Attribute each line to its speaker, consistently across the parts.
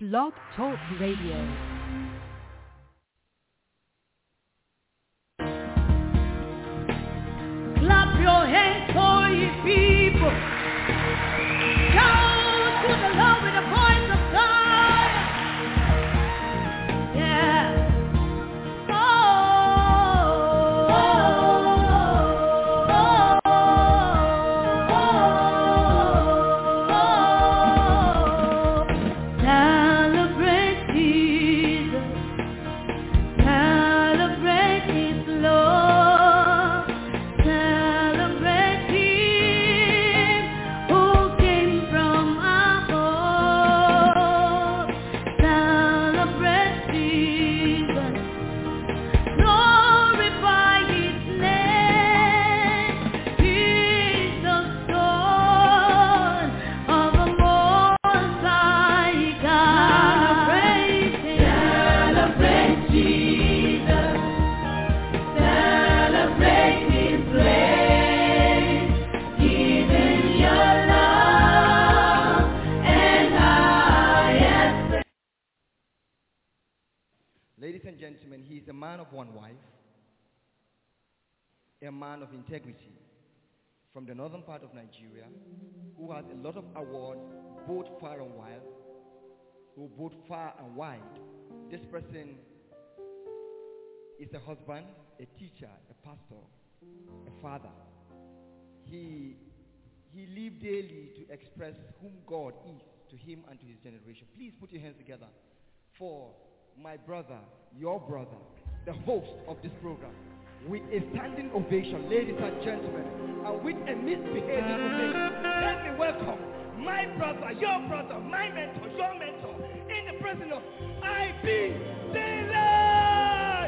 Speaker 1: Blog Talk Radio.
Speaker 2: Clap your hands for ye people. Shout to the Lord with the voice of God. Yeah. Celebrate Jesus. Celebrate His love. Celebrate Him who came from above. Celebrate Jesus. Glorify His name. He's the Son of the Most High God. Celebrate Jesus. Celebrate His grace. Give Him your love and highest praise.
Speaker 3: Ladies and gentlemen, he is a man of one wife, a man of integrity from the northern part of Nigeria, who has a lot of awards, both far and wide. This person is a husband, a teacher, a pastor, a father. He lived daily to express whom God is to him and to his generation. Please put your hands together for my brother, your brother, the host of this program, with a standing ovation, ladies and gentlemen, and with a misbehaving ovation. Let me welcome my brother, your brother, my mentor, your mentor, in the presence of I.B. Daylight.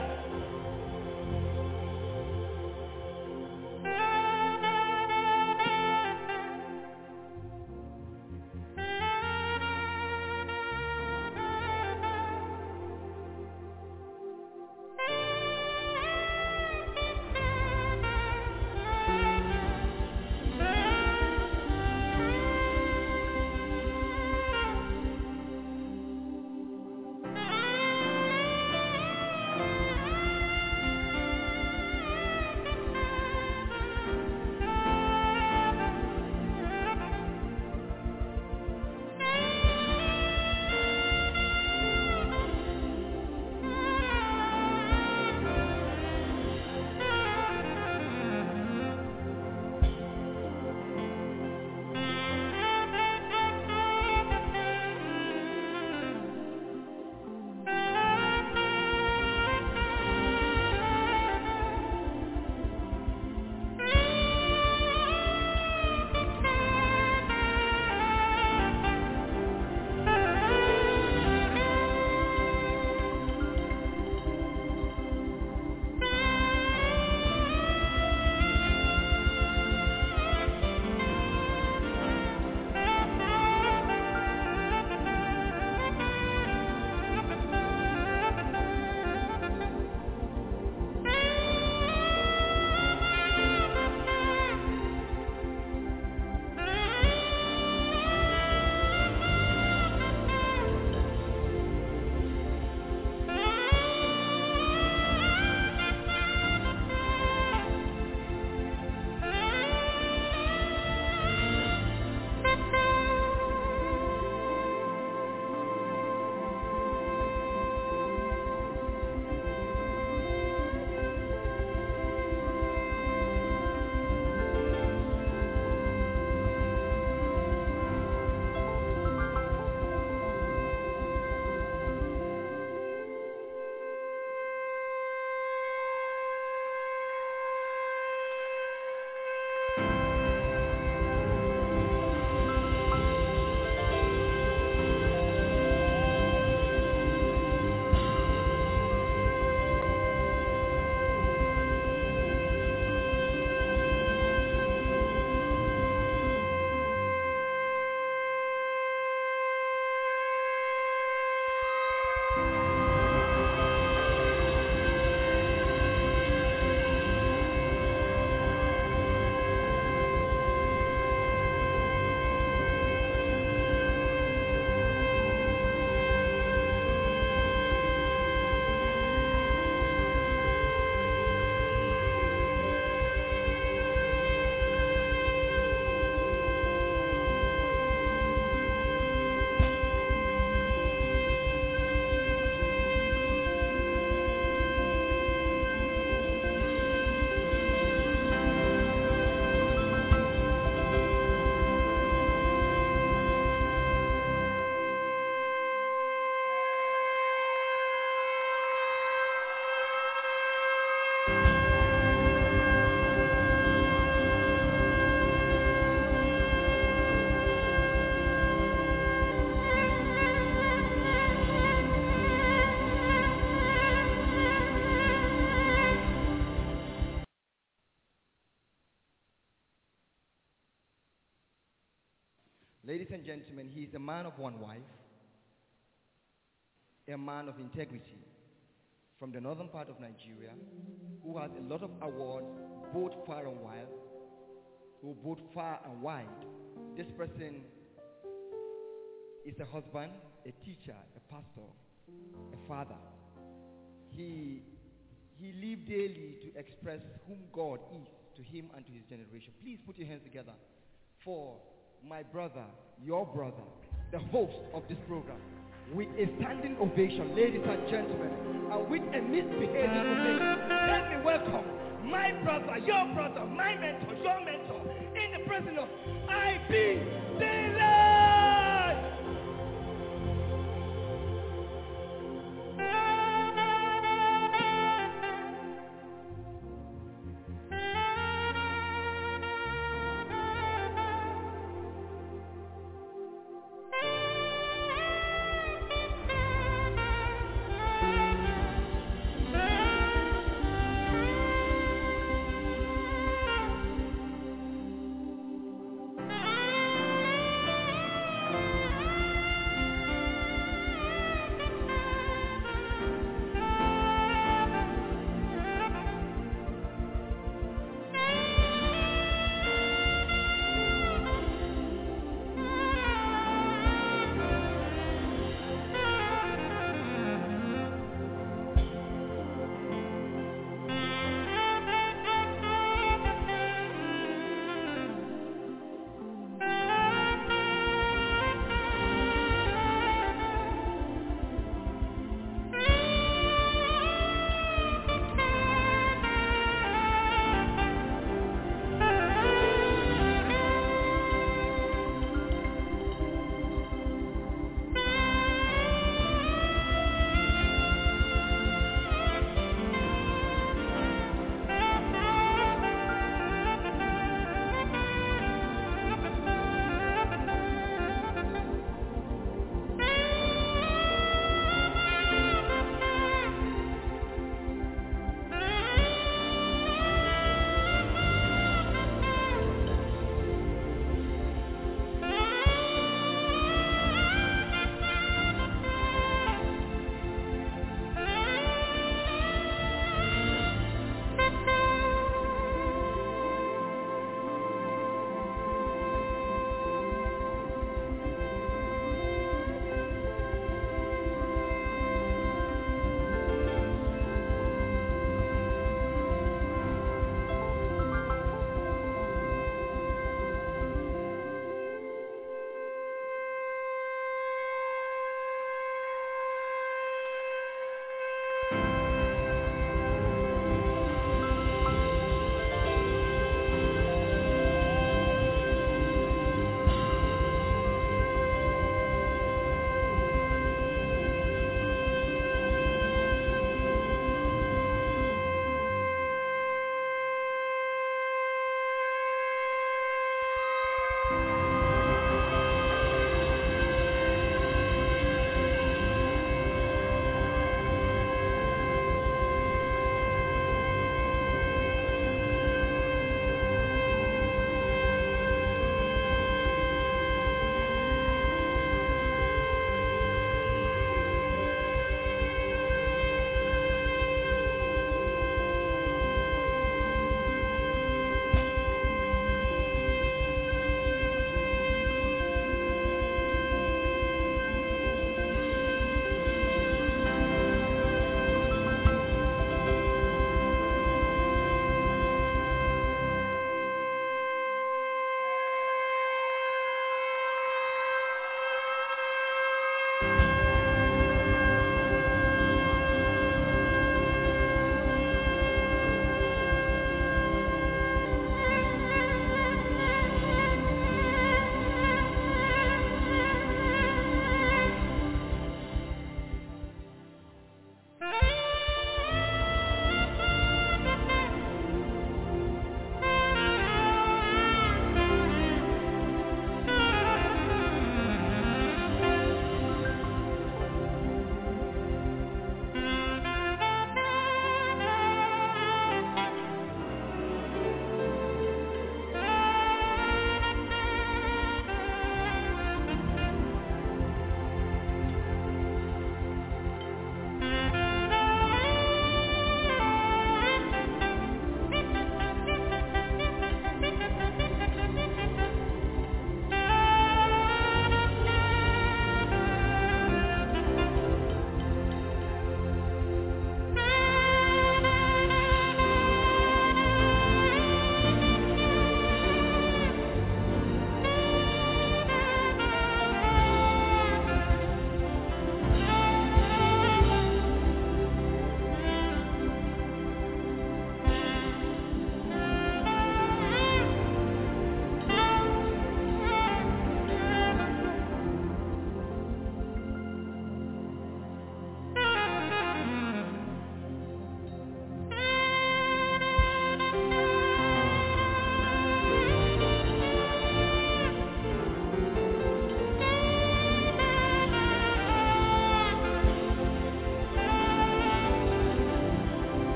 Speaker 3: ladies and gentlemen, he is a man of one wife, a man of integrity from the northern part of Nigeria, who has a lot of awards, both far and wide, both far and wide. This person is a husband, a teacher, a pastor, a father. He lived daily to express whom God is to him and to his generation. Please put your hands together for my brother, your brother, the host of this program, with a standing ovation, ladies and gentlemen, and with a misbehaving ovation. Let me welcome my brother, your brother, my mentor, your mentor, in the presence of I.B. Daylight.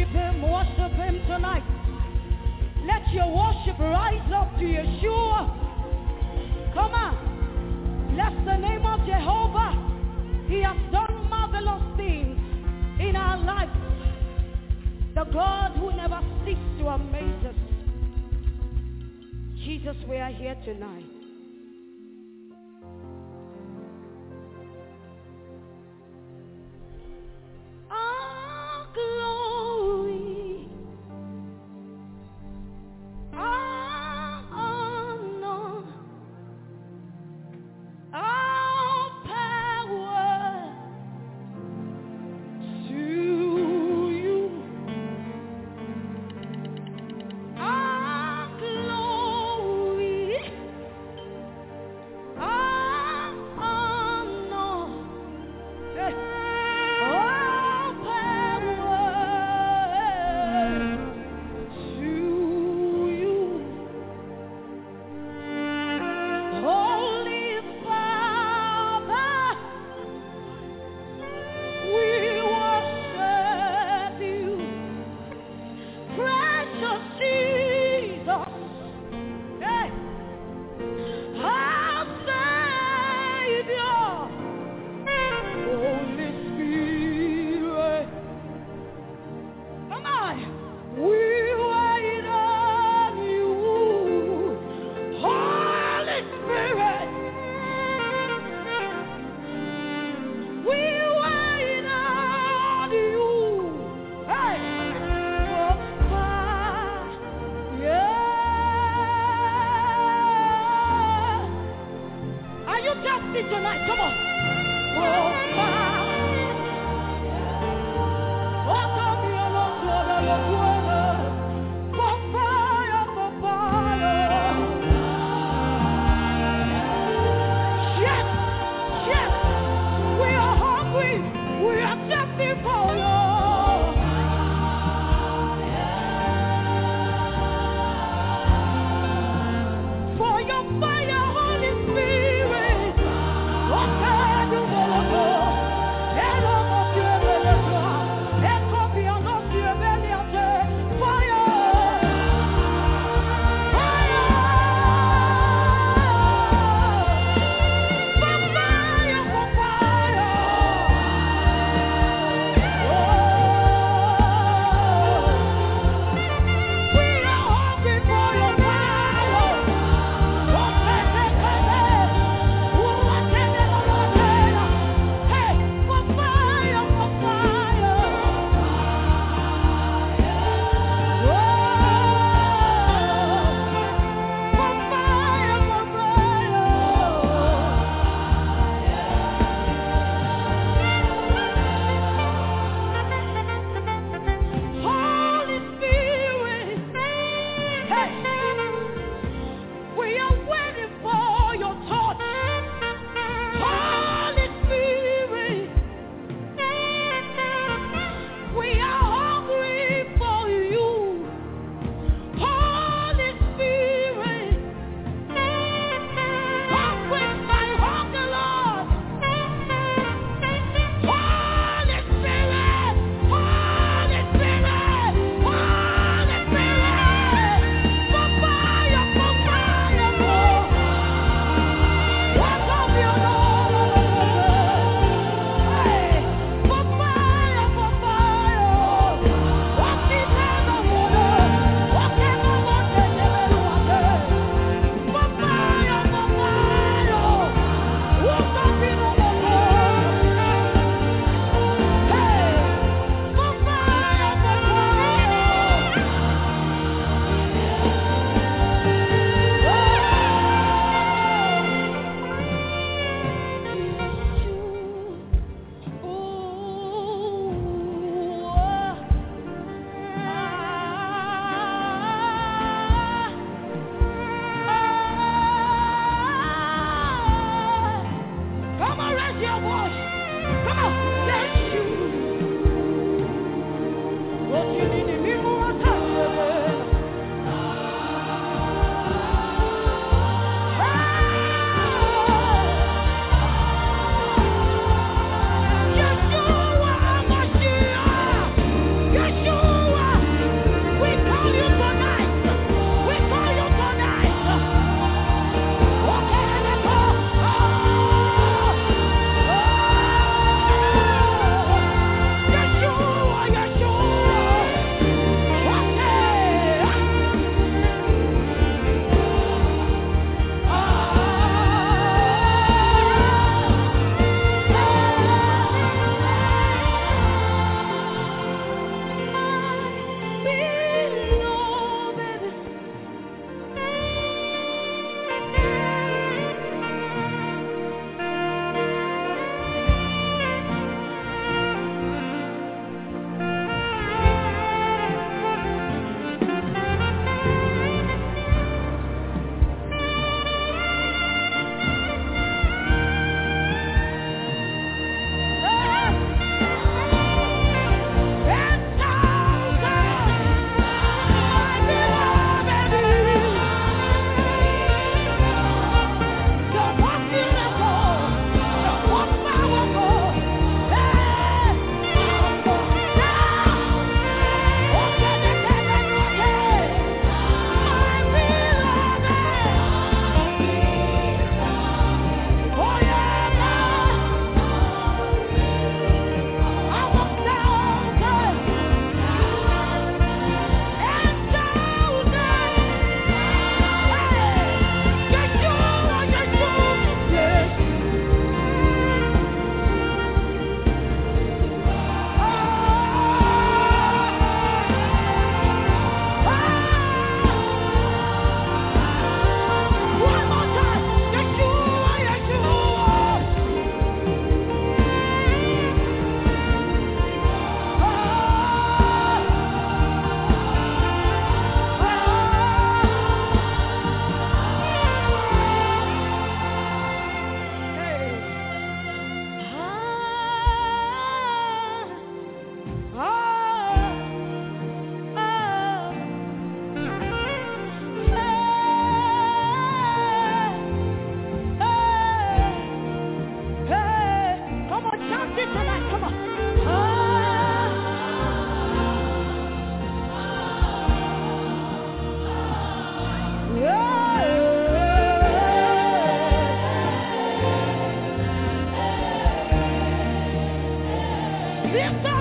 Speaker 1: Worship him tonight. Let your worship rise up to Yeshua. Come on. Bless the name of Jehovah. He has done marvelous things in our lives. The God who never ceases to amaze us. Jesus, we are here tonight. Our glory, our honor, our power to you. Our glory, our honor, our power to you. Holy Father, we worship you. Precious Jesus, hey, our Savior. Holy Spirit, come on, we wait on you. Holy Spirit, we wait on you. Hey, Papa, yeah. Are you thirsty tonight? Come on. Yes, yes, we are hungry. We are thirsty for you. For your fire, Holy Spirit. Okay, you will go.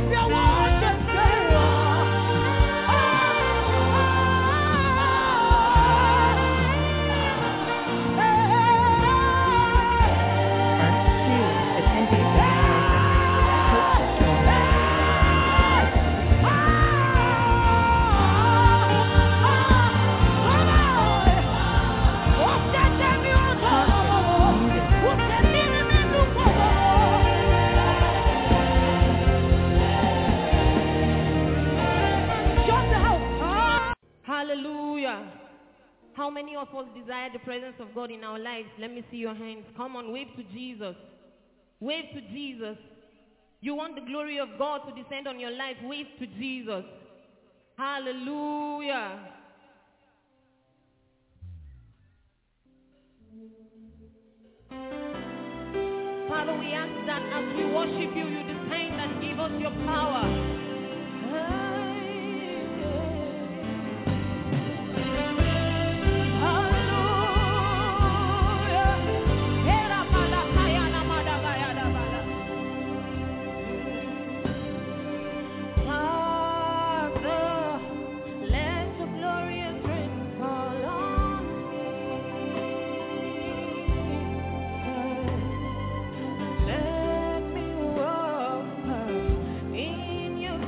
Speaker 1: Lift your worship, say,
Speaker 4: Hallelujah. How many of us desire the presence of God in our lives? Let me see your hands. Come on, wave to Jesus. Wave to Jesus. You want the glory of God to descend on your life? Wave to Jesus. Hallelujah. Father, we ask that as we worship you, you descend and give us your power. Let me walk in your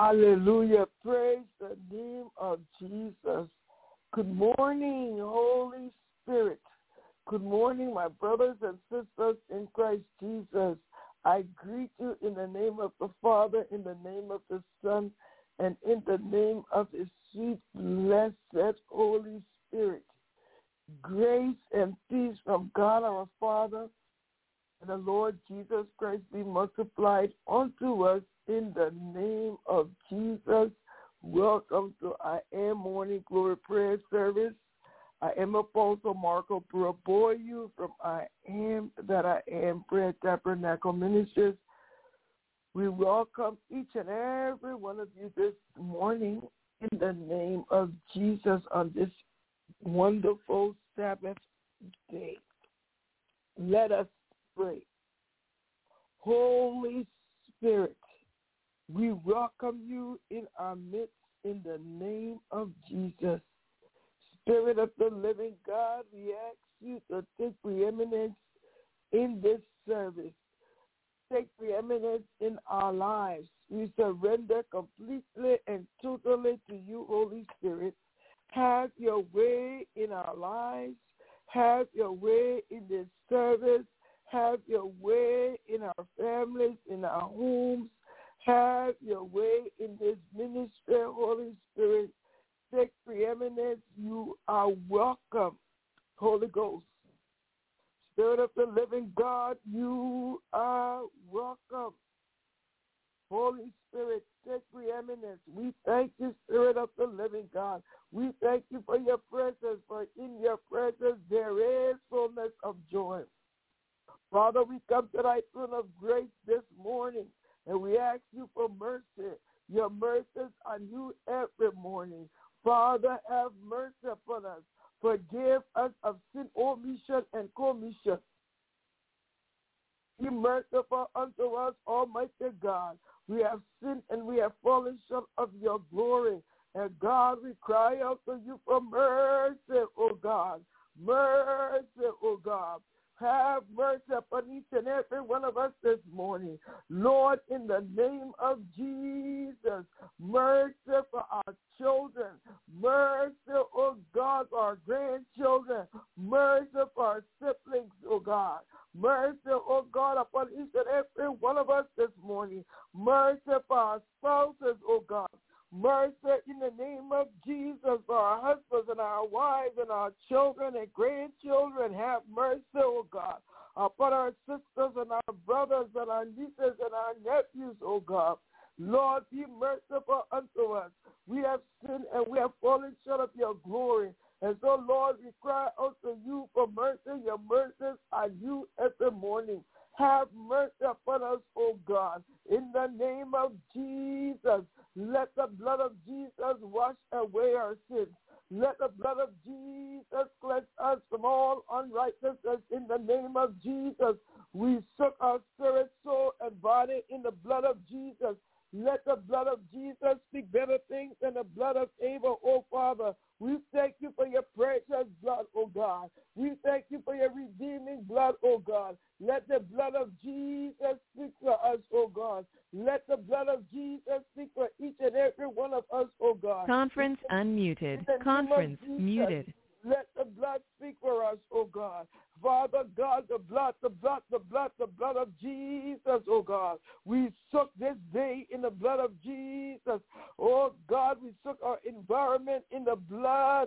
Speaker 5: Hallelujah. Praise the name of Jesus. Good morning, Holy Spirit. Good morning, my brothers and sisters in Christ Jesus. I greet you in the name of the Father, in the name of the Son, and in the name of His sweet, blessed Holy Spirit. Grace and peace from God our Father and the Lord Jesus Christ be multiplied unto us in the name of Jesus. Welcome to I Am Morning Glory Prayer Service. I am Apostle Marco Buraboyu from I Am That I Am Prayer Tabernacle Ministries. We welcome each and every one of you this morning in the name of Jesus on this wonderful Sabbath day. Let us pray. Holy Spirit, we welcome you in our midst in the name of Jesus. Spirit of the living God, we ask you to take preeminence in this service. Take preeminence in our lives. We surrender completely and totally to you, Holy Spirit. Have your way in our lives. Have your way in this service. Have your way in our families, in our homes. Have your way in this ministry, Holy Spirit. Take preeminence. You are welcome, Holy Ghost. Spirit of the living God, you are welcome. Holy Spirit, take preeminence. We thank you, Spirit of the living God. We thank you for your presence, for in your presence there is fullness of joy. Father, we come to thy throne of grace this morning, and we ask you for mercy. Your mercies are new every morning. Father, have mercy upon us. Forgive us of sin, omission and commission. Be merciful unto us, Almighty God. We have sinned and we have fallen short of your glory. And God, we cry out to you for mercy, O God. Mercy, O God. Have mercy upon each and every one of us this morning. Lord, in the name of Jesus, mercy for our children. Mercy, oh God, for our grandchildren. Mercy for our siblings, oh God. Mercy, oh God, upon each and every one of us this morning. Mercy for our spouses, oh God. Mercy in the name of Jesus for our husbands and our wives and our children and grandchildren. Have mercy, oh God, upon our sisters and our brothers and our nieces and our nephews, oh God. Lord, be merciful unto us. We have sinned and we have fallen short of your glory. And so, Lord, we cry out to you for mercy. Your mercies are new every morning. Have mercy upon us, O God. In the name of Jesus, let the blood of Jesus wash away our sins. Let the blood of Jesus cleanse us from all unrighteousness. In the name of Jesus, we soak our spirit, soul, and body in the blood of Jesus. Let the blood of Jesus speak better things than the blood of Abel, oh Father. We thank you for your precious blood, oh God. We thank you for your redeeming blood, oh God. Let the blood of Jesus speak for us, oh God. Let the blood of Jesus speak for each and every one of us, oh God.
Speaker 6: Conference unmuted. Conference muted.
Speaker 5: Let the blood speak for us, oh God. Father God, the blood of Jesus, oh God. We soak this day in the blood of Jesus. Oh God, we soak our environment in the blood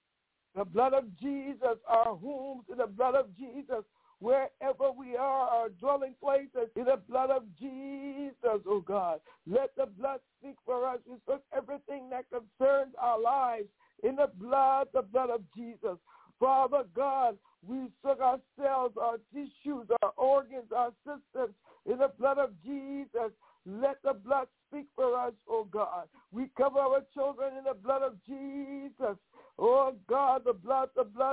Speaker 5: of Jesus, our homes in the blood of Jesus. Wherever we are, our dwelling places, in the blood of Jesus, oh God. Let the blood speak for us. We soak everything that concerns our lives in the blood of Jesus. Father God, we soak our cells, our tissues, our organs, our systems in the blood of Jesus. Let the blood speak for us, oh God. We cover our children in the blood of Jesus. Oh God, the blood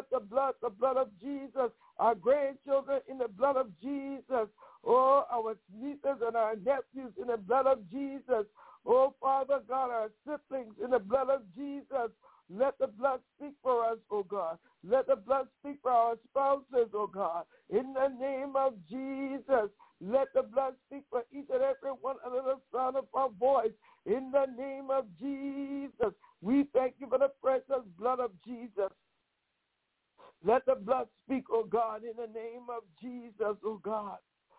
Speaker 5: of Jesus. Our grandchildren in the blood of Jesus. Oh, our nieces and our nephews in the blood of Jesus. Oh, Father God, our siblings in the blood of Jesus. Let the blood speak for us, oh God. Let the blood speak for our spouses, oh God. In the name of Jesus, let the blood speak for each and every one under the sound of our voice. In the name of Jesus, we thank you for the precious blood of Jesus. Let the blood speak, oh God, in the name of Jesus, oh God.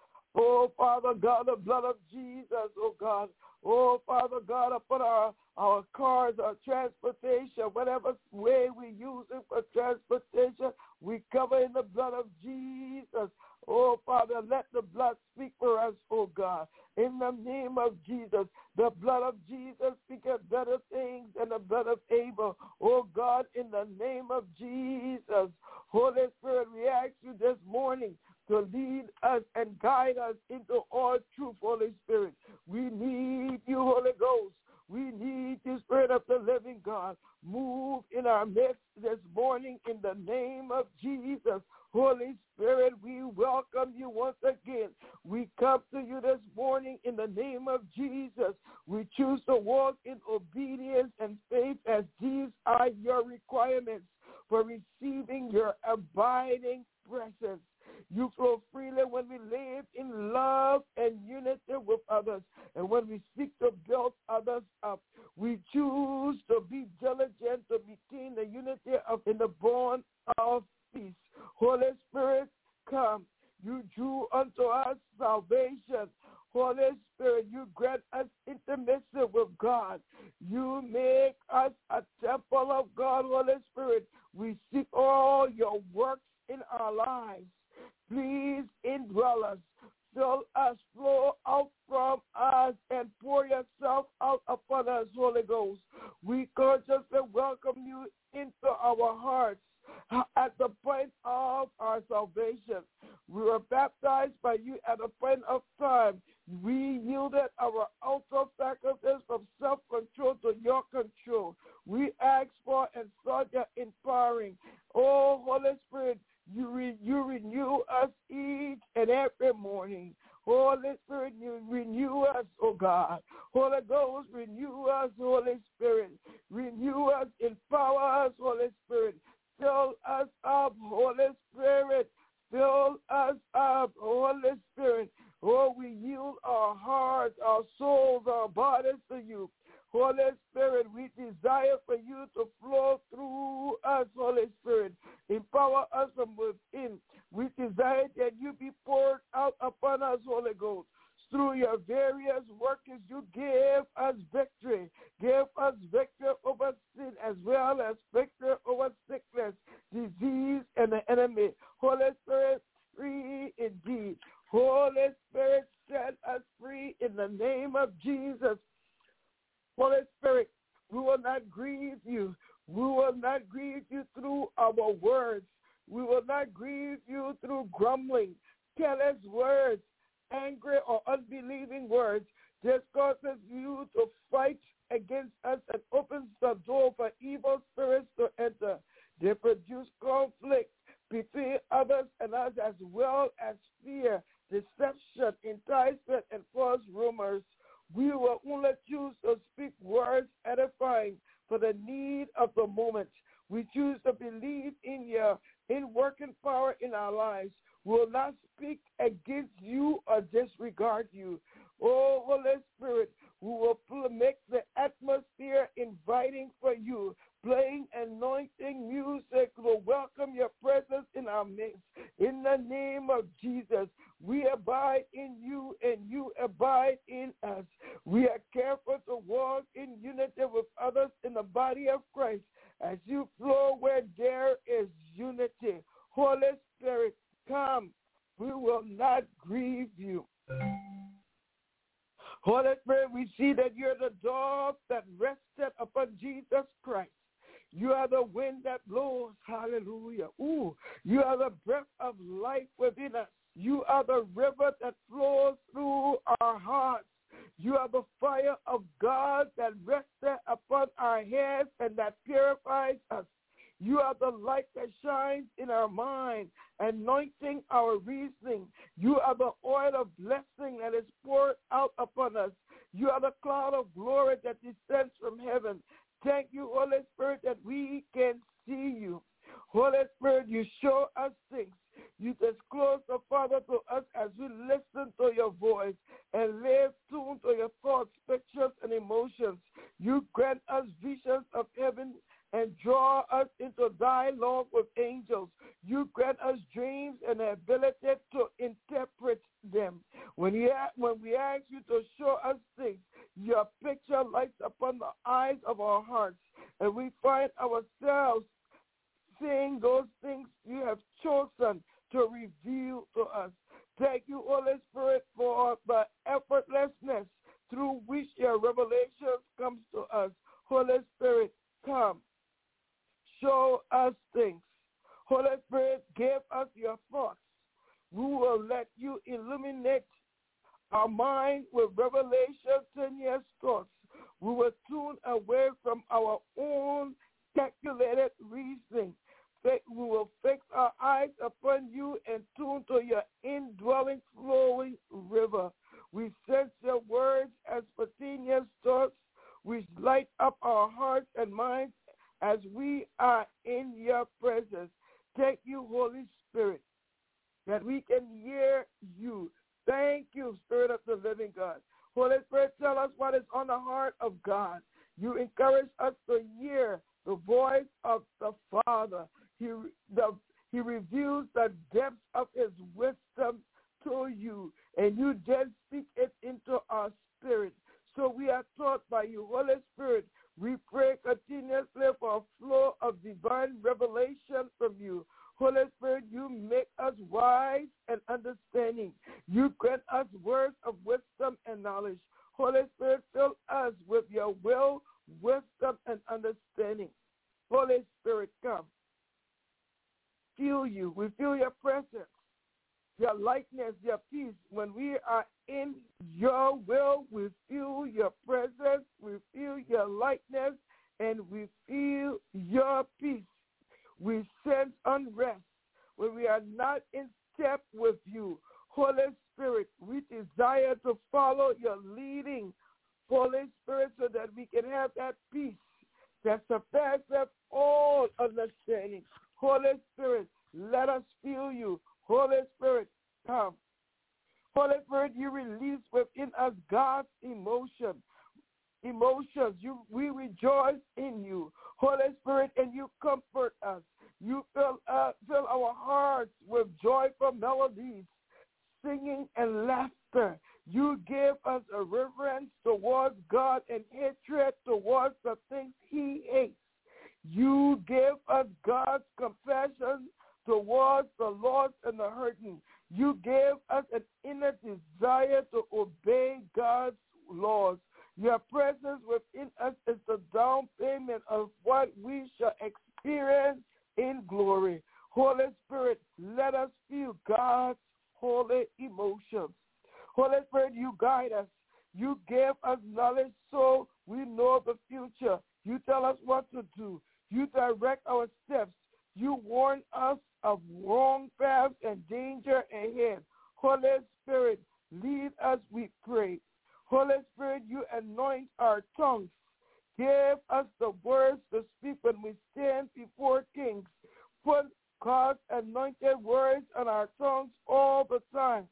Speaker 5: Oh, Father God, the blood of Jesus, oh God. Oh, Father God, upon our cars, our transportation, whatever way we use it for transportation, we cover in the blood of Jesus. Oh, Father, let the blood speak for us, oh God. In the name of Jesus, the blood of Jesus speaketh better things than the blood of Abel. Oh God, in the name of Jesus, Holy Spirit, we ask you this morning to lead us and guide us into all truth, Holy Spirit. We need you, Holy Ghost. We need you, Spirit of the living God. Move in our midst this morning in the name of Jesus. Holy Spirit, we welcome you once again. We come to you this morning in the name of Jesus. We choose to walk in obedience and faith as these are your requirements for receiving your abiding presence. You flow freely when we live in love and unity with others. And when we seek to build others up, we choose to be diligent to maintain the unity in the bond of peace. Holy Spirit, come. You drew unto us salvation. Holy Spirit, you grant us intimacy with God. You make us a temple of God, Holy Spirit. We seek all your works in our lives. Please indwell us. Fill us, flow out from us, and pour yourself out upon us, Holy Ghost. We consciously welcome you into our hearts at the point of our salvation. We were baptized by you at a point of time. We yielded our outer faculties from self-control to your control. We ask for and sought your empowering. Oh, Holy Spirit, you renew us each and every morning. Holy Spirit, you renew us, oh God. Holy Ghost, renew us, Holy Spirit. Renew us, empower us, Holy Spirit. Fill us up, Holy Spirit. Fill us up, Holy Spirit. Oh, we yield our hearts, our souls, our bodies to you. Holy Spirit, we desire for you to flow through us, Holy Spirit. Empower us from within. We desire that you be poured out upon us, Holy Ghost. Through your various workings, you give us victory. Give us victory over sin as well as victory over sickness, disease, and the enemy. Holy Spirit, free indeed. Holy Spirit, set us free in the name of Jesus. Holy Spirit, we will not grieve you. We will not grieve you through our words. We will not grieve you through grumbling, careless words, angry or unbelieving words. This causes you to fight against us and opens the door for evil spirits to enter. They produce conflict between others and us as well as fear, deception, enticement, and false rumors. We will only choose to speak words edifying for the need of the moment. We choose to believe in your working power in our lives. We will not speak against you or disregard you. Oh, Holy Spirit, we will make the atmosphere inviting for you, playing anointing music will welcome your presence in our midst. In the name of Jesus, we abide in you and you abide in us. We are careful to walk in unity with others in the body of Christ as you flow where there is unity. Holy Spirit, come. We will not grieve you. Holy Spirit, we see that you're the dove that rested upon Jesus Christ. You are the wind that blows. Hallelujah. Ooh, you are the breath of life within us. You are the river that flows through our hearts. You are the fire of God that rested upon our heads and that purifies us. You are the light that shines in our mind, anointing our reasoning. You are the oil of blessing that is poured out upon us. You are the cloud of glory that descends from heaven. Thank you, Holy Spirit, that we can see you. Holy Spirit, you show us things. You disclose the Father to us as we listen to your voice and live tuned to your thoughts, pictures, and emotions. and the ability to interpret them. When we ask you to show us things, your picture lights upon the eyes of our hearts, and we find ourselves seeing those things you have chosen to reveal to us. Thank you, Holy Spirit, for the effortlessness through which your revelation comes to us. Holy Spirit, come. Show us things. Holy Spirit, give us your thoughts. We will let you illuminate our mind with revelation in your thoughts. We will tune away from our own calculated reasoning. We will fix our eyes upon you and tune to your indwelling, flowing river. We sense your words as spontaneous thoughts, which light up our hearts and minds as we are in your presence. Thank you, Holy Spirit, that we can hear you. Thank you, Spirit of the living God. Holy Spirit, tell us what is on the heart of God. You encourage us to hear the voice of the Father. He reveals the depths of his wisdom to you, and you just speak it into our spirit. So we are taught by you, Holy Spirit. We pray continuously for a flow of divine revelation from you. Holy Spirit, you make us wise and understanding. You grant us words of wisdom and knowledge. Holy Spirit, fill us with your will, wisdom, and understanding. Holy Spirit, come. Feel you. We feel your presence, your likeness, your peace. When we are in your will, we feel your presence, we feel your likeness, and we feel your peace. We sense unrest when we are not in step with you. Holy Spirit, we desire to follow your leading, Holy Spirit, so that we can have that peace that surpasses all understanding. Holy Spirit, let us feel you. Holy Spirit, come. Holy Spirit, you release within us God's emotions. We rejoice in you. Holy Spirit, and you comfort us. You fill our hearts with joyful melodies, singing and laughter. You give us a reverence towards God and hatred towards the things he hates. You give us God's compassion towards the lost and the hurting. You give us an inner desire to obey God's laws. Your presence within us is the down payment of what we shall experience in glory. Holy Spirit, let us feel God's holy emotions. Holy Spirit, you guide us. You give us knowledge so we know the future. You tell us what to do. You direct our steps. You warn us of wrong paths and danger ahead. Holy Spirit, lead us, we pray. Holy Spirit, you anoint our tongues. Give us the words to speak when we stand before kings. Put God's anointed words on our tongues all the time,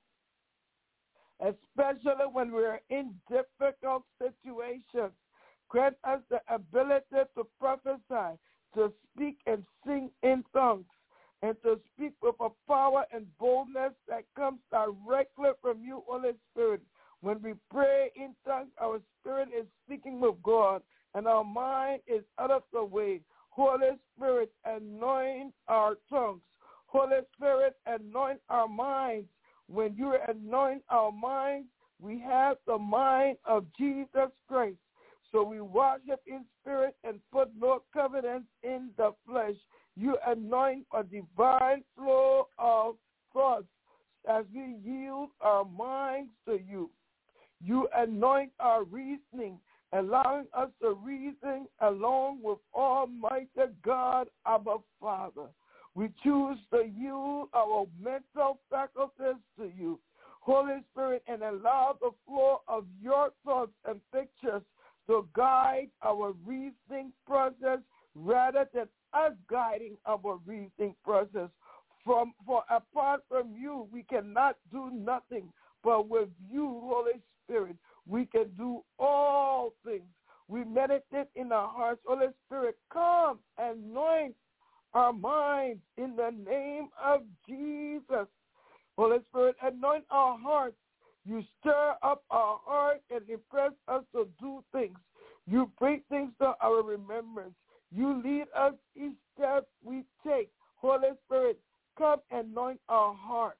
Speaker 5: especially when we are in difficult situations. Grant us the ability to prophesy, to speak and sing in tongues, and to speak with a power and boldness that comes directly from you, Holy Spirit. When we pray in tongues, our spirit is speaking with God, and our mind is out of the way. Holy Spirit, anoint our tongues. Holy Spirit, anoint our minds. When you anoint our minds, we have the mind of Jesus Christ. So we worship in spirit and put no covenants in the flesh. You anoint a divine flow of thoughts as we yield our minds to you. You anoint our reasoning, allowing us to reason along with Almighty God, our Father. We choose to yield our mental faculties to you, Holy Spirit, and allow the flow of your thoughts and pictures to guide our reasoning process rather than us guiding our reasoning process. For apart from you, we cannot do nothing, but with you, Holy Spirit, we can do all things. We meditate in our hearts. Holy Spirit, come and anoint our minds in the name of Jesus. Holy Spirit, anoint our hearts. You stir up our heart and impress us to do things. You bring things to our remembrance. You lead us each step we take. Holy Spirit, come anoint our hearts.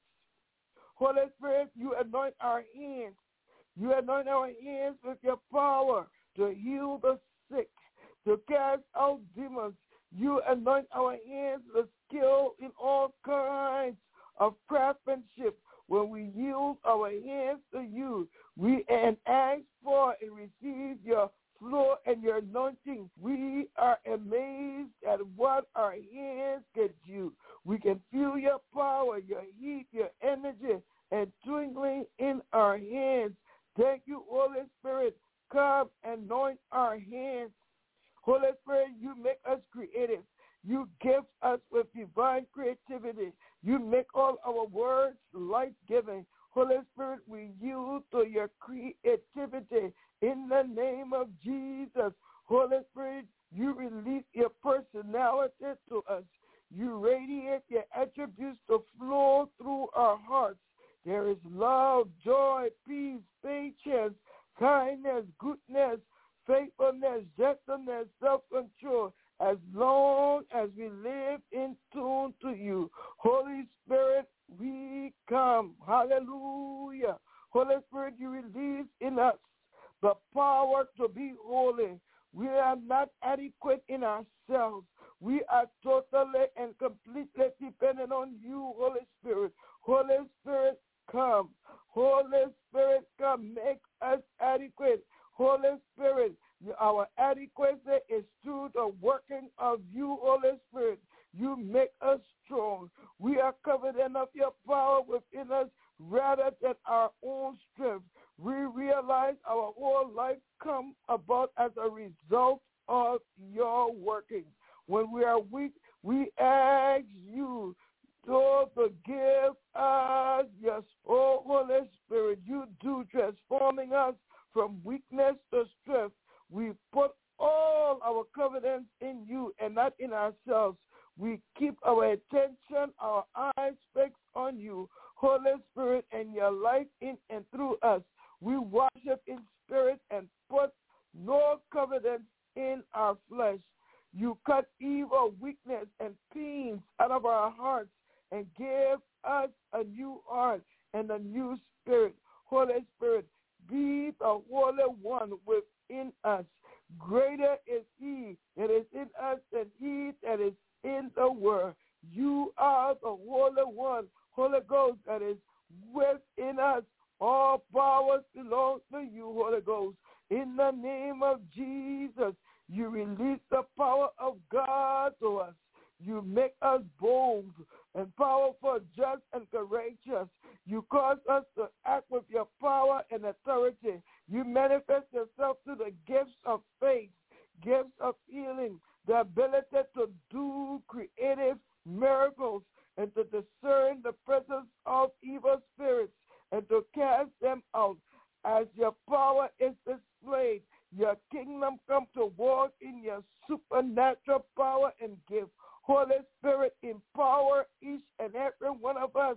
Speaker 5: Holy Spirit, you anoint our hands. You anoint our hands with your power to heal the sick, to cast out demons. You anoint our hands with skill in all kinds of craftsmanship. When we yield our hands to you, we ask for and receive your flow and your anointing. We are amazed at what our hands can do. We can feel your power, your heat, your energy, and twinkling in our hands. Thank you, Holy Spirit. Come anoint our hands. Holy Spirit, you make us creative. You give us with divine creativity. You make all our words life-giving. Holy Spirit, we yield to your creativity in the name of Jesus. Holy Spirit, you release your personality to us. You radiate your attributes to flow through our hearts. There is love, joy, peace, patience, kindness, goodness, faithfulness, gentleness, self-control, as long as we live in tune to you. Holy Spirit, we come. Hallelujah. Holy Spirit, you release in us the power to be holy. We are not adequate in ourselves. We are totally and completely dependent on you, Holy Spirit. Holy Spirit, come. Holy Spirit, come. Make us adequate. Holy Spirit, our adequacy is through the working of you, Holy Spirit. You make us strong. We are confident of your power within us rather than our own strength. We realize our whole life comes about as a result of your working. When we are weak, we ask you to give us your Holy Spirit. You do transforming us from weakness to strength. We put all our confidence in you and not in ourselves. We keep our attention, our eyes fixed on you, Holy Spirit, and your life in and through us. We worship in spirit and put no confidence in our flesh. You cut evil, weakness, and pains out of our hearts and give us a new heart and a new spirit. Holy Spirit, be the Holy One within us. Greater is he that is in us than he that is in the world. You are the Holy One, Holy Ghost, that is within us. All powers belong to you, Holy Ghost. In the name of Jesus, you release the power of God to us. You make us bold and powerful, just and courageous. You cause us to act with your power and authority. You manifest yourself through the gifts of faith, gifts of healing, the ability to do creative miracles and to discern the presence of evil spirits and to cast them out. As your power is displayed, your kingdom come to walk in your supernatural power and gift. Holy Spirit, empower each and every one of us.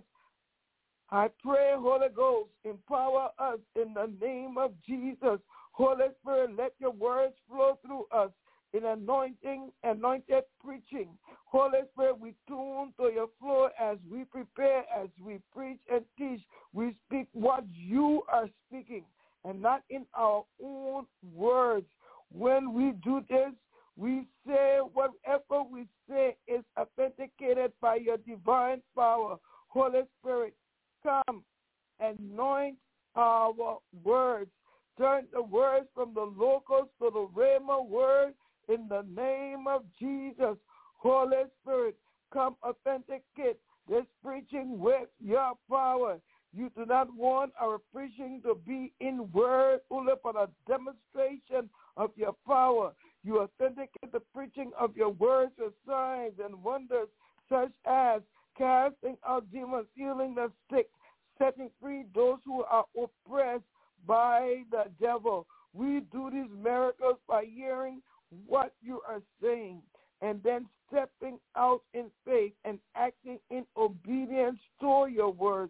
Speaker 5: I pray, Holy Ghost, empower us in the name of Jesus. Holy Spirit, let your words flow through us in anointed preaching. Holy Spirit, we tune to your flow as we prepare, as we preach and teach. We speak what you are speaking and not in our own words. When we do this, we say whatever we say is authenticated by your divine power. Holy Spirit, come, anoint our words. Turn the words from the logos to the rhema word in the name of Jesus. Holy Spirit, come authenticate this preaching with your power. You do not want our preaching to be in word only, but a demonstration of your power. You authenticate the preaching of your words with signs and wonders, such as casting out demons, healing the sick, setting free those who are oppressed by the devil. We do these miracles by hearing what you are saying and then stepping out in faith and acting in obedience to your words.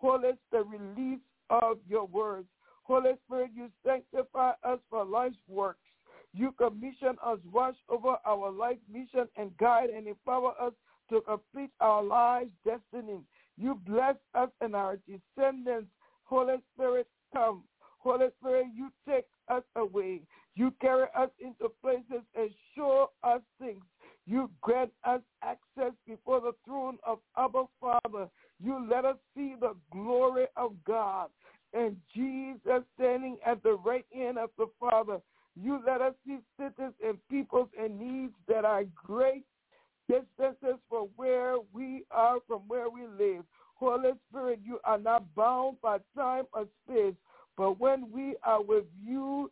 Speaker 5: Holy Spirit, release of your words. Holy Spirit, you sanctify us for life's works. You commission us, watch over our life mission, and guide and empower us to complete our lives' destiny. You bless us and our descendants. Holy Spirit, come. Holy Spirit, you take us away. You carry us into places and show us things. You grant us access before the throne of Abba Father. You let us see the glory of God. And Jesus standing at the right hand of the Father. You let us see cities and peoples and needs that are great distances from where we are, from where we live. Holy Spirit, you are not bound by time or space, but when we are with you,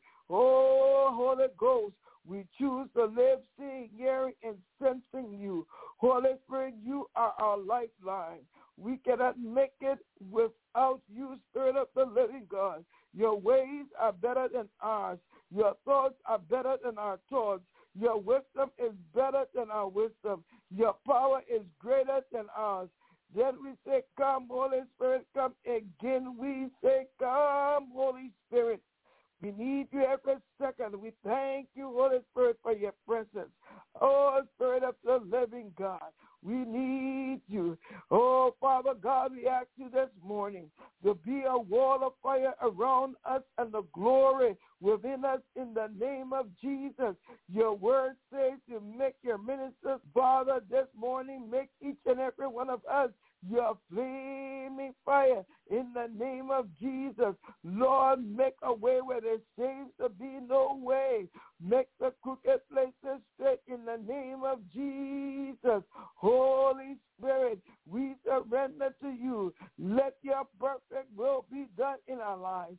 Speaker 5: oh, Holy Ghost, we choose to live, seeing, hearing, and sensing you. Holy Spirit, you are our lifeline. We cannot make it without you, Spirit of the living God. Your ways are better than ours. Your thoughts are better than our thoughts. Your wisdom is better than our wisdom. Your power is greater than ours. Then we say, come, Holy Spirit, come. Again we say, come, Holy Spirit. We need you every second. We thank you, Holy Spirit, for your presence. Oh, Spirit of the living God, we need you. Oh, Father God, we ask you this morning to be a wall of fire around us and the glory within us in the name of Jesus. Your word says to make your ministers, Father, this morning, make each and every one of us your flaming fire in the name of Jesus. Lord, make a way where there seems to be no way. Make the crooked places straight in the name of Jesus. Holy Spirit, we surrender to you. Let your perfect will be done in our lives.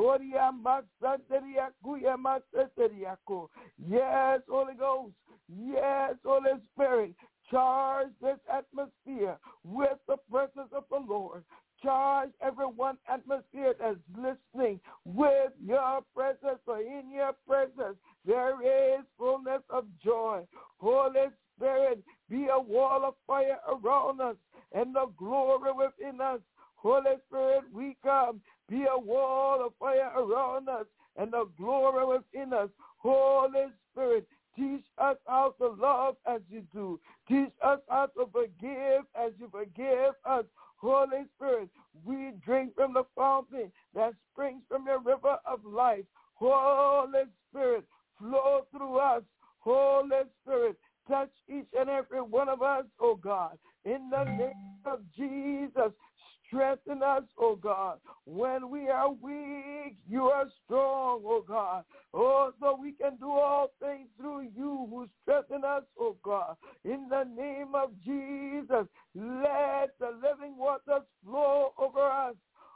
Speaker 5: Yes, Holy Ghost. Yes, Holy Spirit. Charge this atmosphere with the presence of the Lord. Charge everyone atmosphere that's listening with your presence, for in your presence there is fullness of joy. Holy Spirit, be a wall of fire around us and the glory within us. Holy Spirit, we come. Be a wall of fire around us and the glory within us. Holy Spirit, teach us how to love as you do. Teach us how to forgive as you forgive us. Holy Spirit, we drink from the fountain that springs from your river of life. Holy Spirit, flow through us. Holy Spirit, touch each and every one of us, oh God. In the name of Jesus, strengthen us, oh God. When we are weak, you are strong, oh God. Oh, so we can do all things through you who strengthen us, oh God. In the name of Jesus, let the living waters flow over us.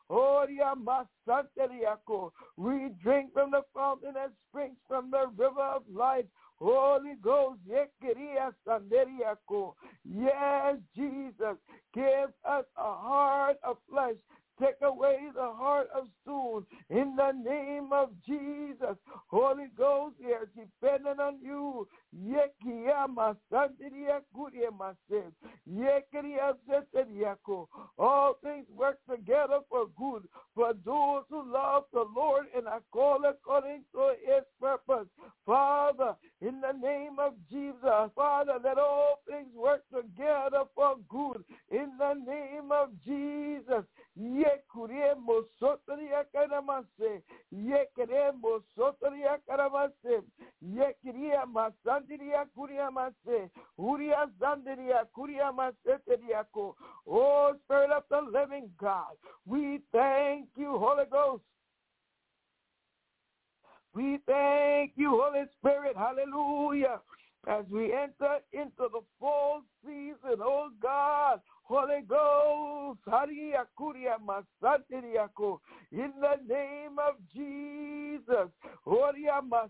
Speaker 5: We drink from the fountain that springs from the river of life. Holy Ghost, yes, Jesus, give us a heart of flesh. Take away the heart of stone in the name of Jesus. Holy Ghost, we are dependent on you. All things work together for good for those who love the Lord and are called according to his purpose. Father, in the name of Jesus, Father, let all things work together for good in the name of Jesus. Queremos sotoria caramase, queremos sotoria caramase, queria masandiria curiamase, uria zandiria curiamase teriaco. Oh, Spirit of the living God, we thank you, Holy Ghost. We thank you, Holy Spirit, hallelujah, as we enter into the fall season, oh God. Holy Ghost, in the name of Jesus, Holy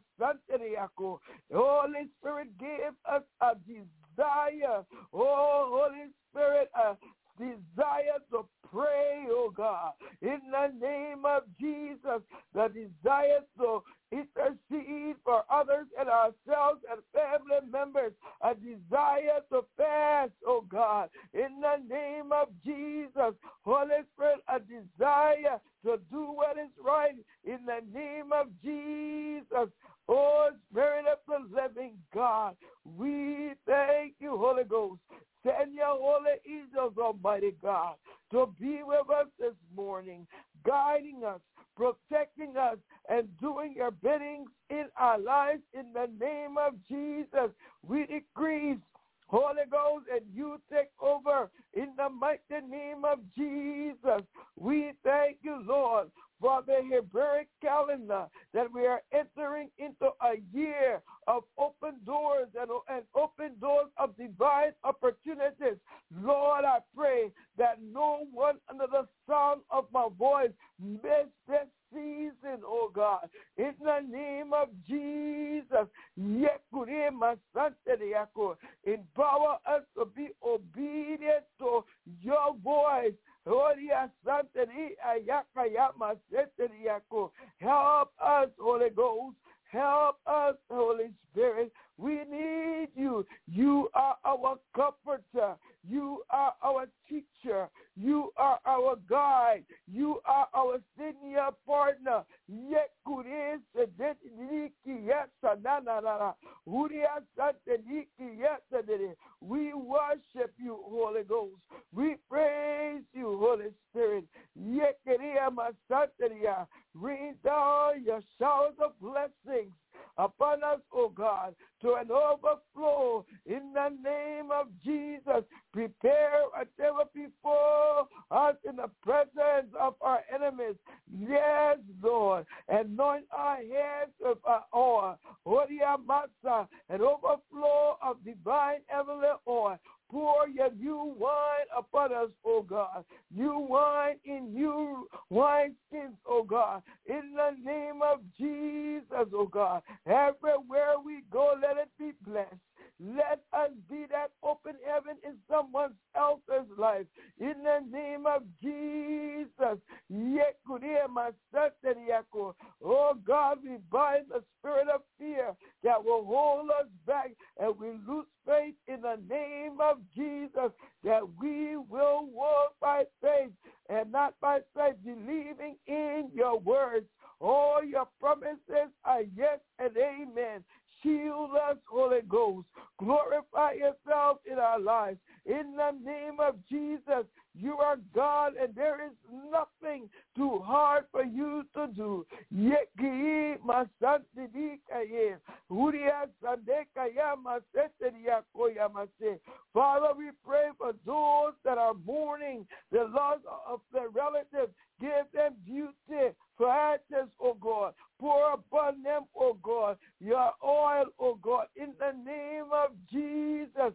Speaker 5: Spirit, give us a desire, oh Holy Spirit, a desire to pray, oh God, in the name of Jesus, the desire to intercede for others and ourselves and family members, a desire to fast, oh God, in the name of Jesus. Holy Spirit, a desire morning, guiding us, protecting us, and doing your biddings in our lives. In the name of Jesus, we decrease, Holy Ghost, and you take over in the mighty name of Jesus. We thank you, Lord, for the Hebraic calendar that we are entering into a year of open doors and open doors of divine opportunities. Lord, I pray that no one under the sound of my voice miss this season, oh God. In the name of Jesus, empower us to be obedient to your voice. Help us, Holy Ghost. Help us, Holy Spirit. We need you. You are our comforter. You are our teacher. You are our guide. You are our senior partner. We worship you, Holy Ghost. We praise you, Holy Spirit. Rain down your showers of blessings upon us, O God, to an overflow in the name of Jesus. Prepare a table before us in the presence of our enemies. Yes, Lord. Anoint our heads with oil. An overflow of divine heavenly oil. Pour your new wine upon us, O God. New wine in new wineskins, O God. In the name of Jesus, O God. Everywhere we go, let it be blessed. Let us be that open heaven in someone else's life. In the name of Jesus. Oh God, we bind the spirit of fear that will hold us back, and we lose faith in the name of Jesus, that we will walk by faith and not by sight, believing in your words. All your promises are yes and amen. Shield us, Holy Ghost. Glorify yourself in our lives. In the name of Jesus, you are God, and there is nothing too hard for you to do. Father, we pray for those that are mourning the loss of their relatives. Give them beauty for ashes, O God. Pour upon them, O God, your oil, O God, in the name of Jesus.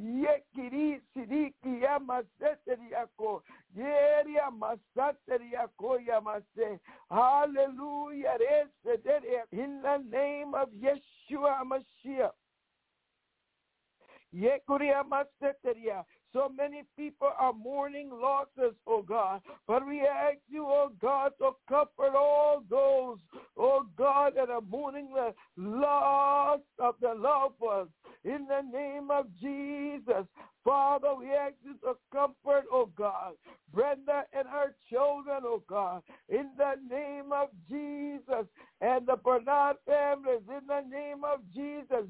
Speaker 5: Hallelujah. In the name of Yeshua Mashiach. So many people are mourning losses, oh God. But we ask you, oh God, to comfort all those, oh God, that are mourning the loss of the loved ones. In the name of Jesus, Father, we ask you to comfort, oh God, Brenda and her children, oh God, in the name of Jesus, and the Bernard families, in the name of Jesus.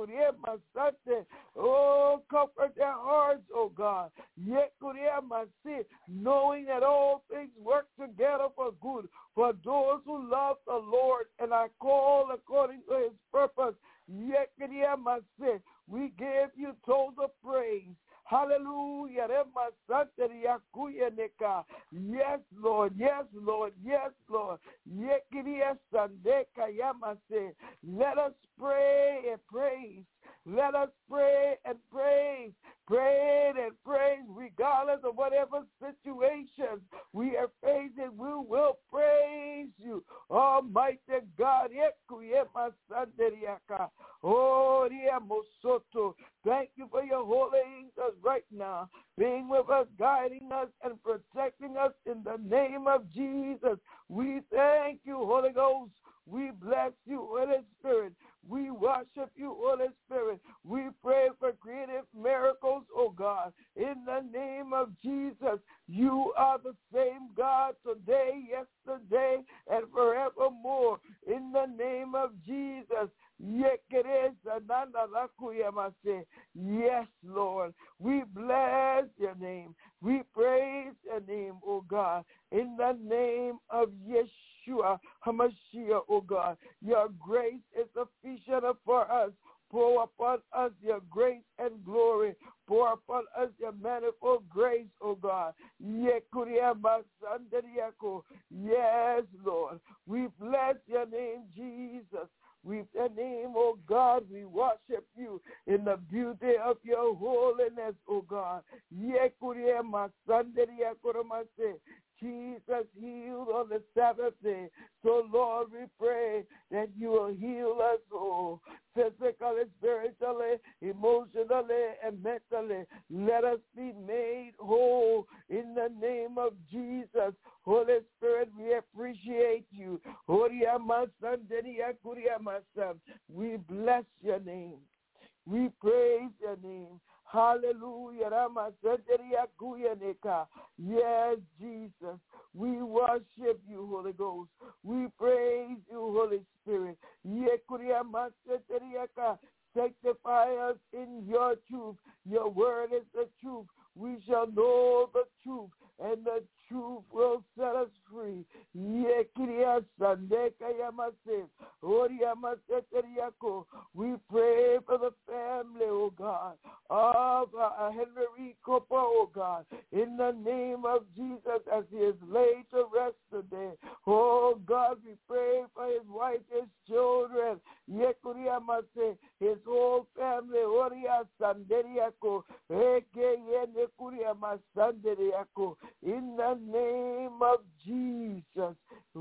Speaker 5: Oh, comfort their hearts, oh God, knowing that all things work together for good for those who love the Lord and are called according to his purpose. We give you total praise. Hallelujah. Yes, Lord. Yes, Lord. Yes, Lord. Let us pray and praise. Let us pray and praise. Pray and praise regardless of whatever situations we are facing. We will praise you, Almighty God. Oh, thank you for your holy angels right now, being with us, guiding us, and protecting us in the name of Jesus. We thank you, Holy Ghost. We bless you, Holy Spirit. We worship you, Holy Spirit. We pray for creative miracles, oh God. In the name of Jesus, you are the same God today, yesterday, and forevermore. In the name of Jesus. Yes, Lord. We bless your name. We praise your name, oh God. in the name of Yeshua HaMashiach, oh God. Your grace is sufficient for us. Pour upon us your grace and glory. Pour upon us your manifold grace, O God. Yes, Lord. We bless your name, Jesus. With your name, O God, we worship you in the beauty of your holiness, O God. Jesus healed on the Sabbath day. So, Lord, we pray that you will heal us all, physically, spiritually, emotionally, and mentally. Let us be made whole in the name of Jesus. Holy Spirit, we appreciate you. We bless your name. We praise your name. Hallelujah. Yes, Jesus. We worship you, Holy Ghost. We praise you, Holy Spirit. Sanctify us in your truth. Your word is the truth. We shall know the truth, and the truth will set us free. We pray for the family, oh God, of Henry Cooper, oh God, in the name of Jesus, as he is laid to rest today. Oh God, we pray for his wife, his children, his whole family. In the name of Jesus.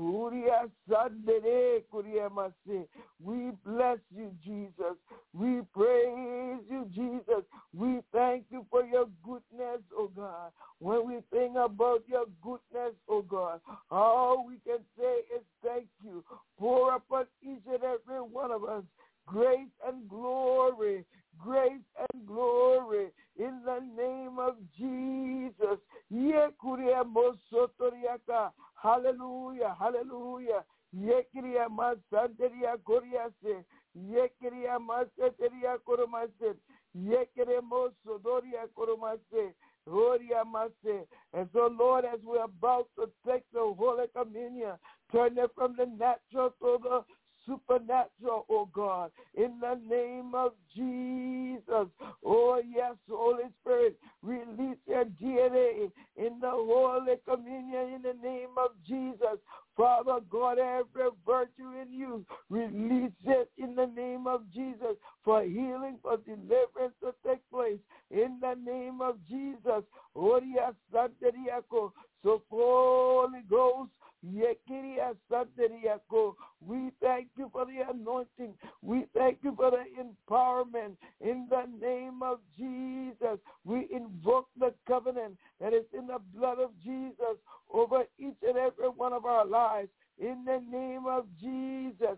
Speaker 5: We bless you, Jesus. We praise you, Jesus. We thank you for your goodness, oh God. When we think about your goodness, oh God, all we can say is thank you. Pour upon each and every one of us grace and glory, grace and glory, in the name of Jesus. Hallelujah, hallelujah. And so, Lord, as we're about to take the Holy Communion, turn it from the natural to the supernatural, oh God, in the name of Jesus. Oh yes, Holy Spirit, release your DNA in the Holy Communion in the name of Jesus. Father God, every virtue in you, release it in the name of Jesus for healing, for deliverance to take place in the name of Jesus. Oh yes, so Holy Ghost, we thank you for the anointing. We thank you for the empowerment. In the name of Jesus, we invoke the covenant that is in the blood of Jesus over each and every one of our lives. In the name of Jesus.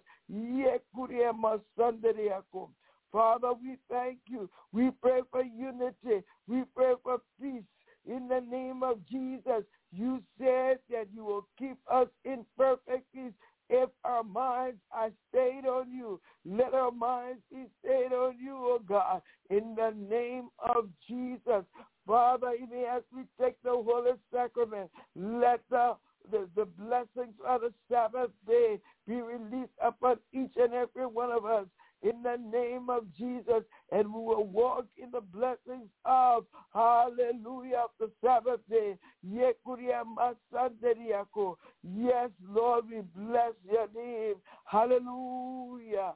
Speaker 5: Father, we thank you. We pray for unity. We pray for peace. In the name of Jesus, you said that you will keep us in perfect peace if our minds are stayed on you. Let our minds be stayed on you, oh God, in the name of Jesus. Father, even as we take the Holy Sacrament, let the blessings of the Sabbath day be released upon each and every one of us. In the name of Jesus, and we will walk in the blessings of, hallelujah, of the Sabbath day. Yes, Lord, we bless your name. Hallelujah.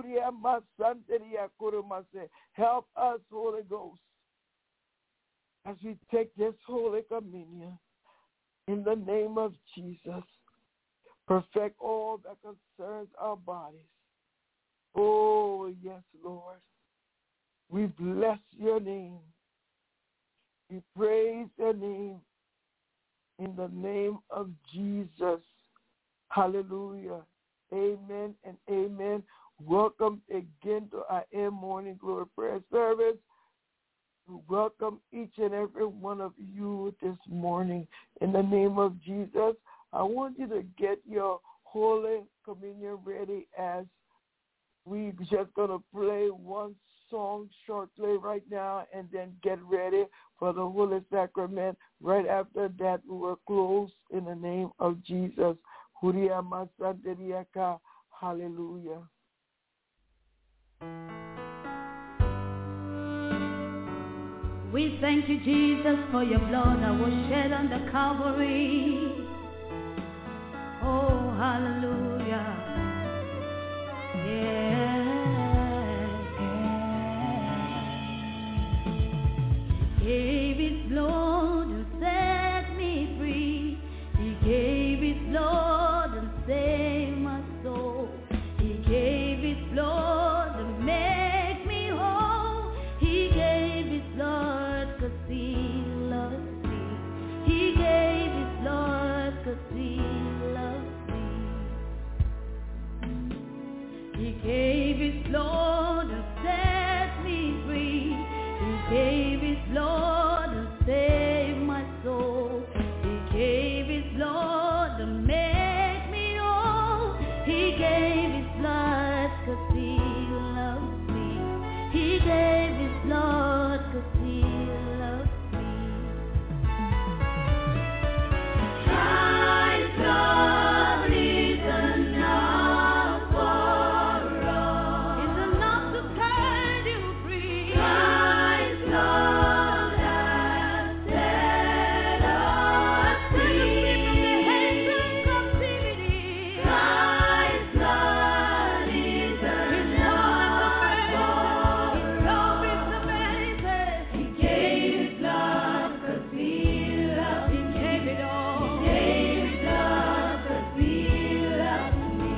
Speaker 5: Help us, Holy Ghost, as we take this Holy Communion. In the name of Jesus, perfect all that concerns our bodies. Oh, yes, Lord. We bless your name. We praise your name in the name of Jesus. Hallelujah. Amen and amen. Welcome again to our AM Morning Glory Prayer Service. We welcome each and every one of you this morning in the name of Jesus. I want you to get your Holy Communion ready as we're just going to play one song shortly right now and then get ready for the Holy Sacrament. Right after that, we will close in the name of Jesus. Hallelujah.
Speaker 2: We thank you, Jesus, for your blood that was shed on the Calvary. Oh, hallelujah. Yeah. Gave his blood and set me free. He gave his blood and saved my soul. He gave his blood and made me whole. He gave his blood 'cause he loves me. He gave his blood 'cause he loves me. He gave his blood and set me free. He gave his blood and saved my soul. He gave his blood and made me whole. He gave his blood 'cause he loves me. He gave his blood 'cause he loves me. Christ's blood is enough for us. It's enough to set you free. Christ's blood has set us free. From the hands of captivity. Christ's blood is enough for us. Love is amazing. He gave his blood 'cause he loves me. He gave it all. He gave his blood 'cause he loves me.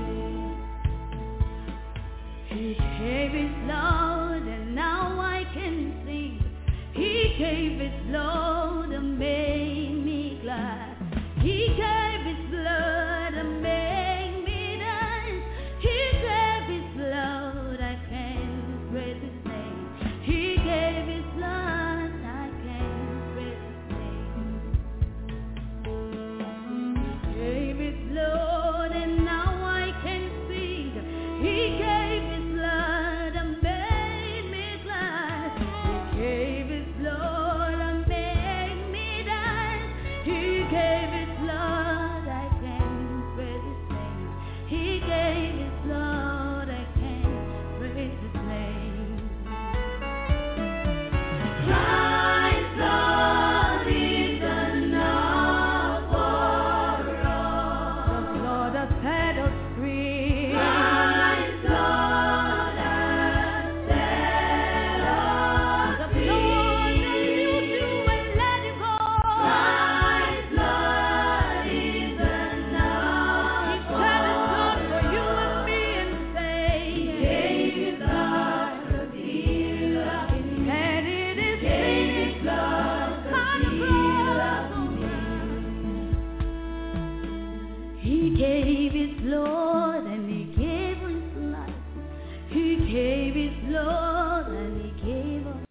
Speaker 2: He gave his blood and now I can sing. He gave his blood and made me glad. He gave his blood and made me dance. He gave his blood, I can praise his name. He gave his blood, I can praise his name. He gave his blood and now I can sing. He gave his blood and made me glad. He gave his blood and made me dance. He gave his blood, I can praise his name. He gave his blood, I can praise his name. Christ's blood is enough for us. The blood has set us free. Christ's blood has set us free. The blood that used you and let you go. Christ's blood is enough. He shed his blood for you and me and saved. He gave his blood 'cause he loves me. And it is gave his blood 'cause he loves me. He gave his blood and he gave his life. He gave his blood and he gave us.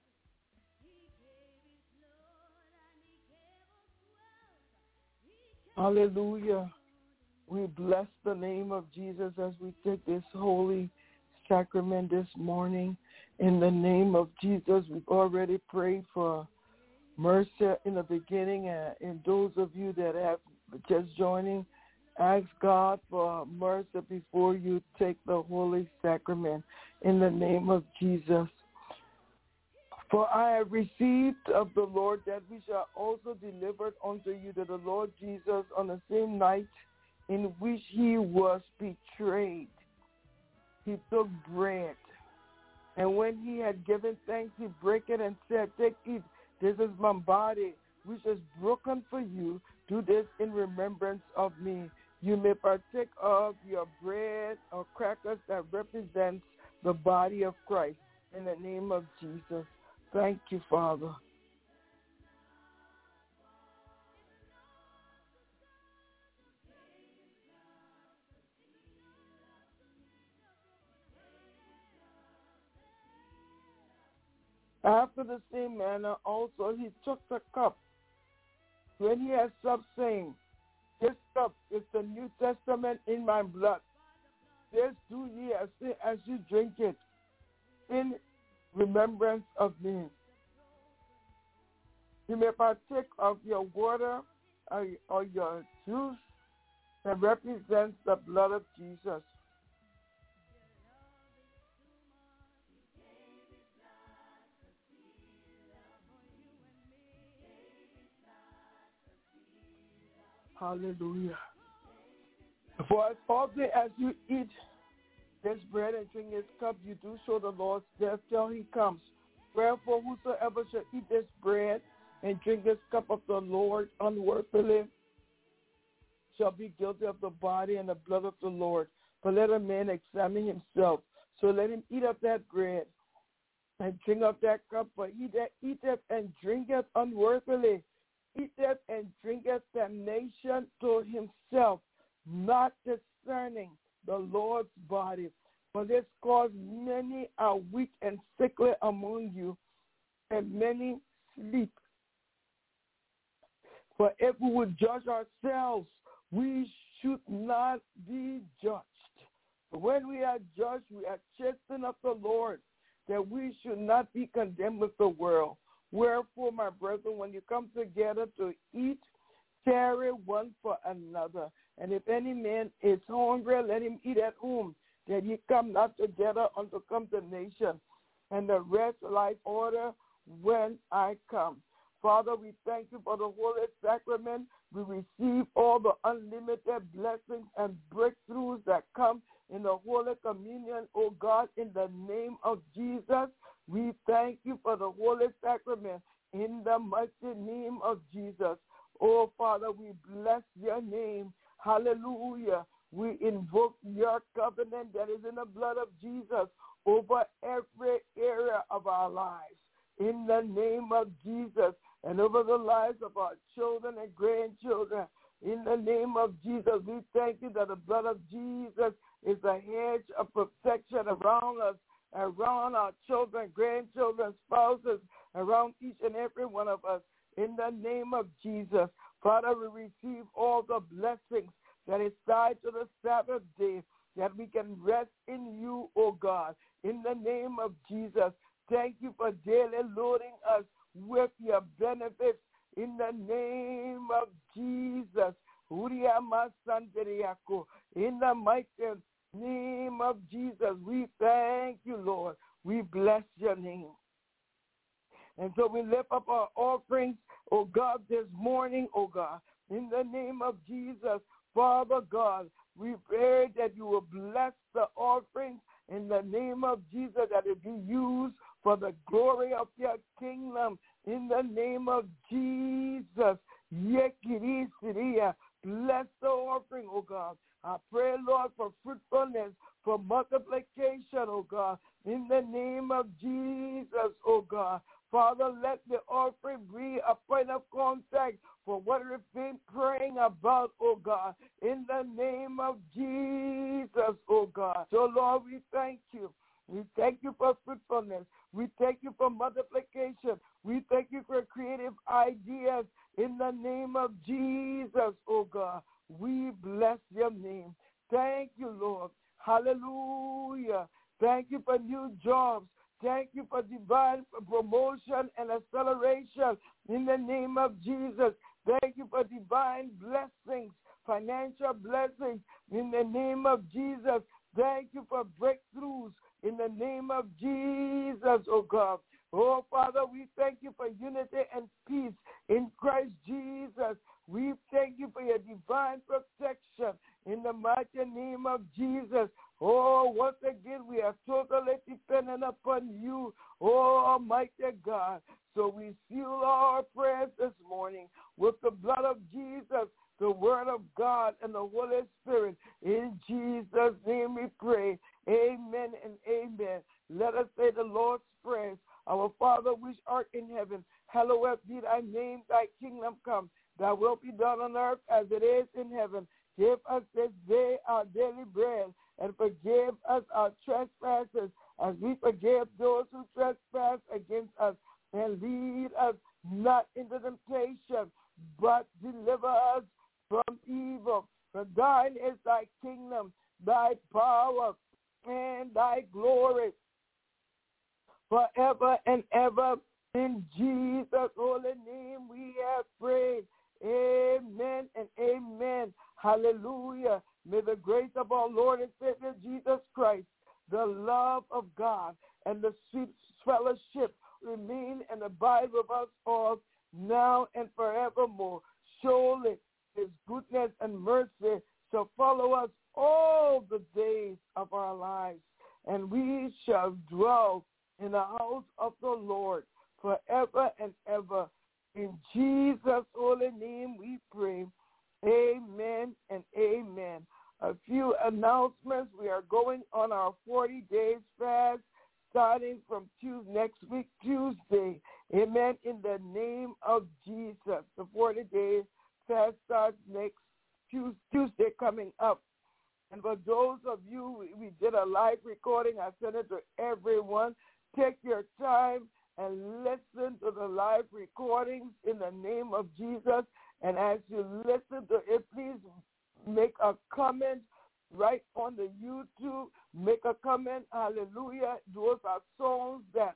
Speaker 5: Hallelujah. We bless the name of Jesus as we take this holy sacrament this morning. In the name of Jesus, we've already prayed for mercy in the beginning, and those of you that have just joining, ask God for mercy before you take the holy sacrament in the name of Jesus. For I have received of the Lord that we shall also deliver unto you that the Lord Jesus on the same night in which he was betrayed, he took bread. And when he had given thanks, he broke it and said, "Take it, this is my body, which is broken for you. Do this in remembrance of me." You may partake of your bread or crackers that represents the body of Christ in the name of Jesus. Thank you, Father. After the same manner also he took the cup when he had supped, saying, "This cup is the New Testament in my blood. This do ye as you drink it in remembrance of me." You may partake of your water or your juice that represents the blood of Jesus. Hallelujah. For as often as you eat this bread and drink his cup, you do show the Lord's death till he comes. Wherefore, whosoever shall eat this bread and drink this cup of the Lord unworthily shall be guilty of the body and the blood of the Lord. But let a man examine himself. So let him eat of that bread and drink of that cup. But he that eateth and drinketh unworthily eateth and drinketh damnation to himself, not discerning the Lord's body. For this cause many are weak and sickly among you, and many sleep. For if we would judge ourselves, we should not be judged. But when we are judged, we are chastened of the Lord, that we should not be condemned with the world. Wherefore, my brethren, when you come together to eat, tarry one for another. And if any man is hungry, let him eat at home, that ye come not together unto condemnation. And the rest like order when I come. Father, we thank you for the Holy Sacrament. We receive all the unlimited blessings and breakthroughs that come in the Holy Communion, oh God, in the name of Jesus. We thank you for the Holy Sacrament in the mighty name of Jesus. Oh, Father, we bless your name. Hallelujah. We invoke your covenant that is in the blood of Jesus over every area of our lives. In the name of Jesus, and over the lives of our children and grandchildren. In the name of Jesus, we thank you that the blood of Jesus is a hedge of protection around us, around our children, grandchildren, spouses, around each and every one of us. In the name of Jesus, Father, we receive all the blessings that is tied to the Sabbath day, that we can rest in you, O God. In the name of Jesus, thank you for daily loading us with your benefits. In the name of Jesus, in the mighty name of Jesus, we thank you, Lord. We bless your name. And so we lift up our offerings, oh God, this morning, oh God. In the name of Jesus, Father God, we pray that you will bless the offerings in the name of Jesus, that it be used for the glory of your kingdom. In the name of Jesus, bless the offering, oh God. I pray, Lord, for fruitfulness, for multiplication, oh God. In the name of Jesus, oh God. Father, let the offering be a point of contact for what we've been praying about, oh God. In the name of Jesus, oh God. So, Lord, we thank you. We thank you for fruitfulness. We thank you for multiplication. We thank you for creative ideas. In the name of Jesus, oh God. We bless your name. Thank you, Lord. Hallelujah. Thank you for new jobs. Thank you for divine promotion and acceleration in the name of Jesus. Thank you for divine blessings, financial blessings in the name of Jesus. Thank you for breakthroughs in the name of Jesus, oh God. Oh, Father, we thank you for unity and peace in Christ Jesus. We thank you for your divine protection in the mighty name of Jesus. Oh, once again, we are totally dependent upon you, oh, Almighty God. So we seal our prayers this morning with the blood of Jesus, the Word of God, and the Holy Spirit. In Jesus' name we pray. Amen and amen. Let us say the Lord's Prayer. Our Father, which art in heaven, hallowed be thy name, thy kingdom come. Thy will be done on earth as it is in heaven. Give us this day our daily bread, and forgive us our trespasses, as we forgive those who trespass against us. And lead us not into temptation, but deliver us from evil. For thine is thy kingdom, thy power, and thy glory, forever and ever. In Jesus' holy name we have prayed. Amen and amen. Hallelujah. May the grace of our Lord and Savior Jesus Christ, the love of God, and the sweet fellowship remain and abide with us all now and forevermore. Surely his goodness and mercy shall follow us all the days of our lives, and we shall dwell in the house of the Lord forever and ever. In Jesus' holy name we pray. Amen and amen. A few announcements. We are going on our 40 days fast starting from next week, Tuesday. Amen. In the name of Jesus. The 40 days fast starts next Tuesday coming up. And for those of you, we did a live recording. I sent it to everyone. Take your time and listen to the live recordings in the name of Jesus. And as you listen to it, please make a comment right on the YouTube. Make a comment. Hallelujah. Those are songs that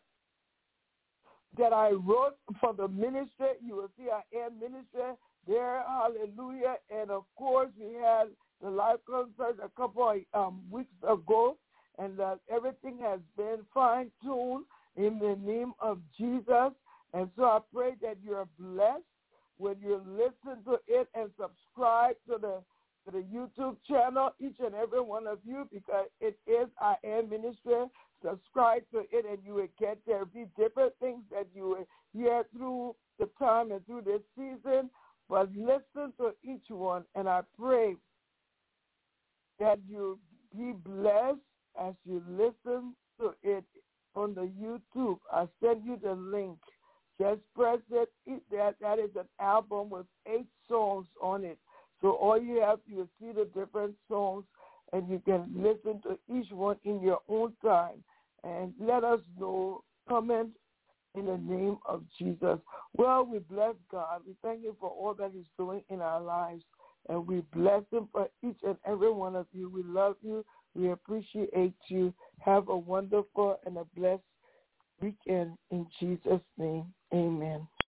Speaker 5: I wrote for the ministry. You will see our air ministry there. Hallelujah. And, of course, we had the live concert a couple of weeks ago, and everything has been fine-tuned in the name of Jesus. And so I pray that you are blessed when you listen to it and subscribe to the YouTube channel, each and every one of you, because it is our air ministry. Subscribe to it and you will get there. Will be different things that you will hear through the time and through this season, but listen to each one, and I pray that you be blessed as you listen to it on the YouTube. I send you the link. Just press it. That is an album with 8 songs on it. So all you have, you will see the different songs, and you can listen to each one in your own time. And let us know, comment in the name of Jesus. Well, we bless God. We thank Him for all that He's doing in our lives. And we bless Him for each and every one of you. We love you. We appreciate you. Have a wonderful and a blessed weekend in Jesus' name. Amen.